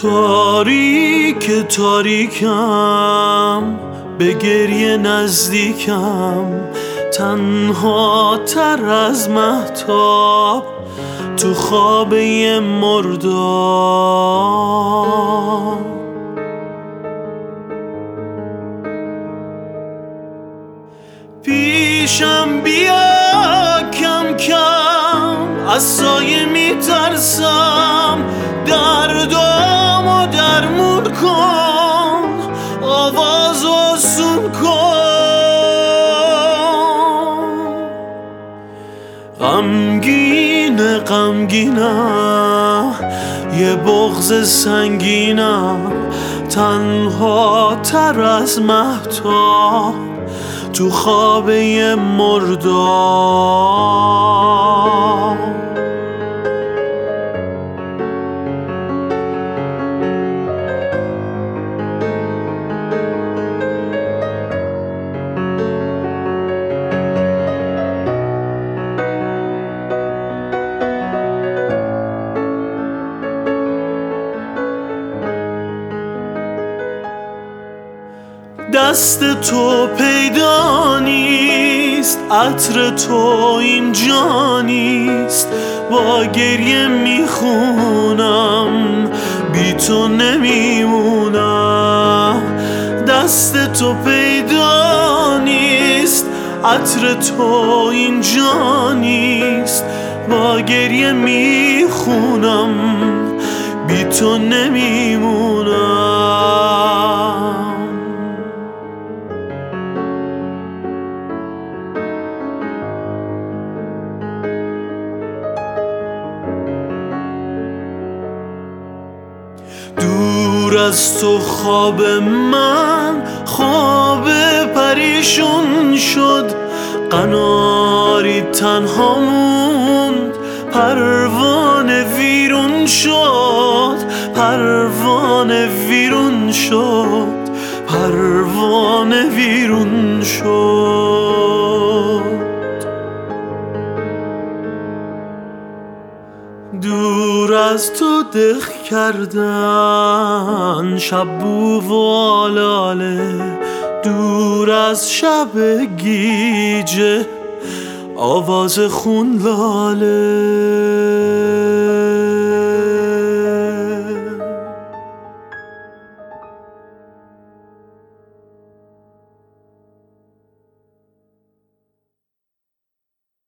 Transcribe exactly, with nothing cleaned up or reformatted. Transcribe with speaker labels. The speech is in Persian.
Speaker 1: تاریک تاریکم، به گریه نزدیکم، تنها تر از مهتاب تو خواب یه مرداب. پیشم بیا کم کم، از سایه میترسم، دردامو درمون کن، آواز آسون کن. غمگین غمگینم، یه بغض سنگینم، تنها تر از مهتاب تو خواب یه مرداب. دست تو پیدا نیست، عطر تو اینجا نیست، با گریه میخونم، بی تو نمیمونم. دست تو پیدا نیست، عطر تو اینجا نیست، با گریه میخونم، بی تو نمیمونم. دور از تو خواب من خواب پریشون شد، قناری تنها موند، پروانه ویرون شد، پروانه ویرون شد، پروانه ویرون شد. دور از تو دق کردن شب بو و آلاله، دور از شب گیجه آواز خون لاله.